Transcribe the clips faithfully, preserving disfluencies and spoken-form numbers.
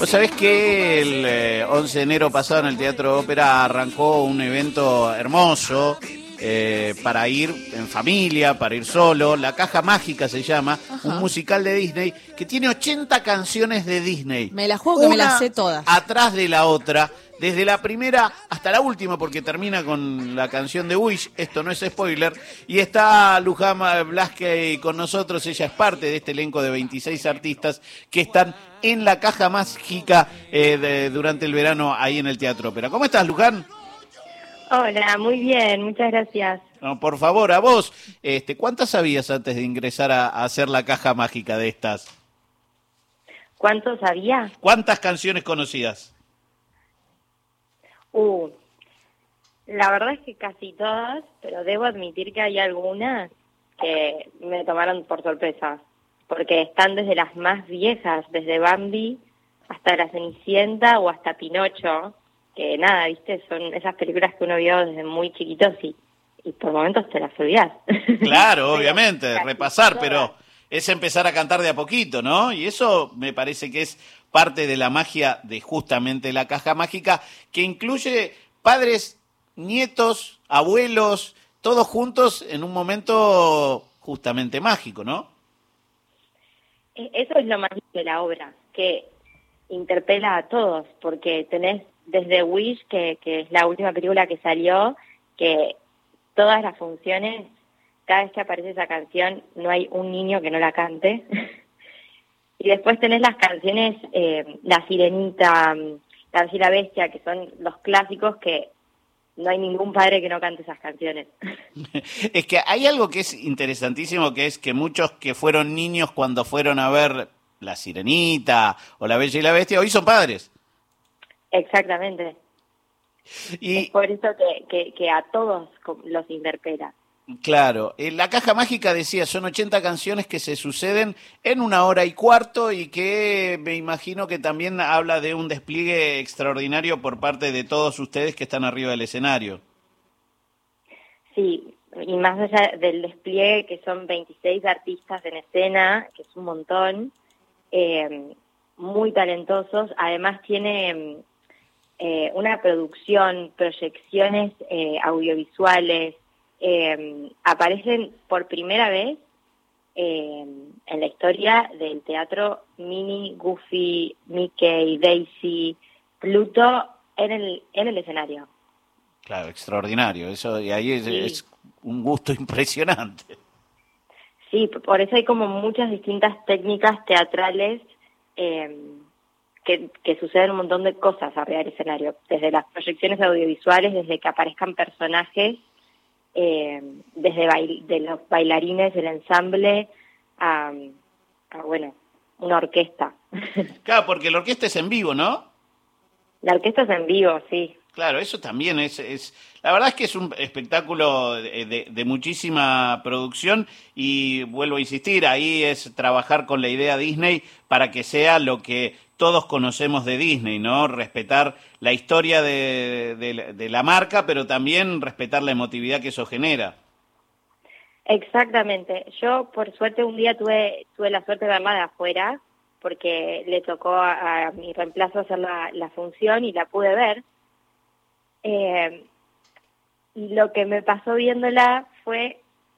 Vos sabés que el eh, once de enero pasado en el Teatro Ópera arrancó un evento hermoso eh, para ir en familia, para ir solo. La Caja Mágica se llama, Ajá. un musical de Disney que tiene ochenta canciones de Disney. Me la juego que me las sé todas. Atrás de la otra, desde la primera hasta la última, porque termina con la canción de Wish, esto no es spoiler, y está Luján Blasquez con nosotros. Ella es parte de este elenco de veintiséis artistas que están en la Caja Mágica eh, de, durante el verano ahí en el Teatro Ópera. ¿Cómo estás, Luján? Hola, muy bien, muchas gracias. No, por favor, a vos, este, ¿cuántas sabías antes de ingresar a, a hacer la Caja Mágica de estas? ¿Cuánto sabía? ¿Cuántas canciones conocías? Uh, la verdad es que casi todas, pero debo admitir que hay algunas que me tomaron por sorpresa, porque están desde las más viejas, desde Bambi hasta La Cenicienta o hasta Pinocho, que nada, viste, son esas películas que uno vio desde muy chiquitos y, y por momentos te las olvidás. Claro, obviamente, Pero, repasar, todas. pero es empezar a cantar de a poquito, ¿no? Y eso me parece que es parte de la magia de justamente la Caja Mágica, que incluye padres, nietos, abuelos, todos juntos en un momento justamente mágico, ¿no? Eso es lo más lindo de la obra, que interpela a todos, porque tenés desde Wish, que, que es la última película que salió, que todas las funciones, cada vez que aparece esa canción, no hay un niño que no la cante. Y después tenés las canciones, eh, La Sirenita, La Bella y la Bestia, que son los clásicos que no hay ningún padre que no cante esas canciones. Es que hay algo que es interesantísimo, que es que muchos que fueron niños cuando fueron a ver La Sirenita o La Bella y la Bestia, hoy son padres. Exactamente. Y es por eso que, que, que a todos los interpela. claro, en la Caja Mágica decía, son ochenta canciones que se suceden en una hora y cuarto y que me imagino que también habla de un despliegue extraordinario por parte de todos ustedes que están arriba del escenario. Sí, y más allá del despliegue, que son veintiséis artistas en escena, que es un montón, eh, muy talentosos, además tiene eh, una producción, proyecciones eh, audiovisuales. Eh, aparecen por primera vez eh, en la historia del teatro Minnie, Goofy, Mickey, Daisy, Pluto en el en el escenario. Claro, extraordinario. Eso y ahí es, Sí. es un gusto impresionante. Sí, por eso hay como muchas distintas técnicas teatrales eh, que, que suceden un montón de cosas arriba del escenario, desde las proyecciones audiovisuales, desde que aparezcan personajes, Eh, desde bail, de los bailarines, el ensamble, a, a, bueno, una orquesta. Claro, porque la orquesta es en vivo, ¿no? La orquesta es en vivo, sí. Claro, eso también es, es... La verdad es que es un espectáculo de, de, de muchísima producción y vuelvo a insistir, ahí es trabajar con la idea Disney para que sea lo que todos conocemos de Disney, ¿no? Respetar la historia de, de, de la marca, pero también respetar la emotividad que eso genera. Exactamente. Yo, por suerte, un día tuve tuve la suerte de verla de afuera, porque le tocó a, a mi reemplazo hacer la, la función y la pude ver. Eh, y lo que me pasó viéndola fue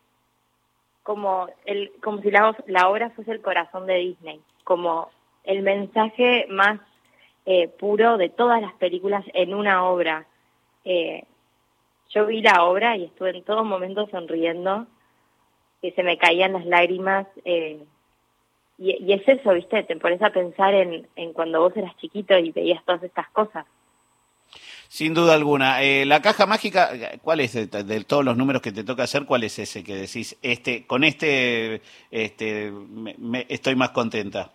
como el como si la, la obra fuese el corazón de Disney, como el mensaje más eh, puro de todas las películas en una obra. Eh, yo vi la obra y estuve en todo momento sonriendo, que se me caían las lágrimas, eh, y, y es eso, ¿viste? Te pones a pensar en, en cuando vos eras chiquito y veías todas estas cosas. Sin duda alguna. Eh, la Caja Mágica, ¿cuál es de, de todos los números que te toca hacer? ¿Cuál es ese que decís, este, con este, este, me, me, estoy más contenta?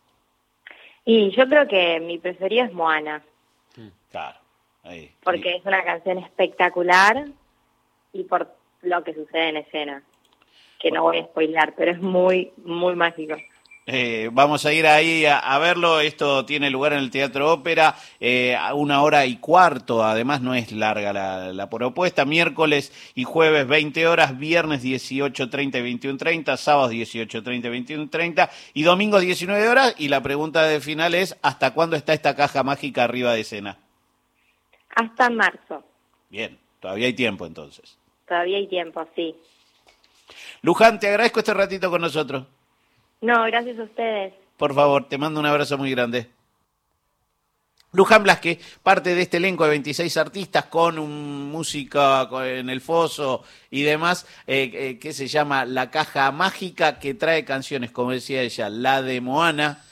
Y yo creo que mi preferido es Moana. Claro. Ahí. Porque es una canción espectacular y por lo que sucede en escena. Que no voy a spoilar, pero es muy, muy mágico. Eh, vamos a ir ahí a, a verlo. Esto tiene lugar en el Teatro Ópera, eh, a una hora y cuarto. Además, no es larga la, la propuesta. Miércoles y jueves, veinte horas. Viernes, dieciocho treinta y veintiuno treinta. Sábados, dieciocho treinta y veintiuno treinta. Y domingos, diecinueve horas. Y la pregunta de final es: ¿hasta cuándo está esta caja mágica arriba de escena? Hasta marzo. Bien, todavía hay tiempo entonces. Todavía hay tiempo, sí. Luján, te agradezco este ratito con nosotros. No, gracias a ustedes. Por favor, te mando un abrazo muy grande. Luján Blasque, parte de este elenco de veintiséis artistas con un música en el foso y demás, eh, eh, que se llama La Caja Mágica, que trae canciones, como decía ella, la de Moana,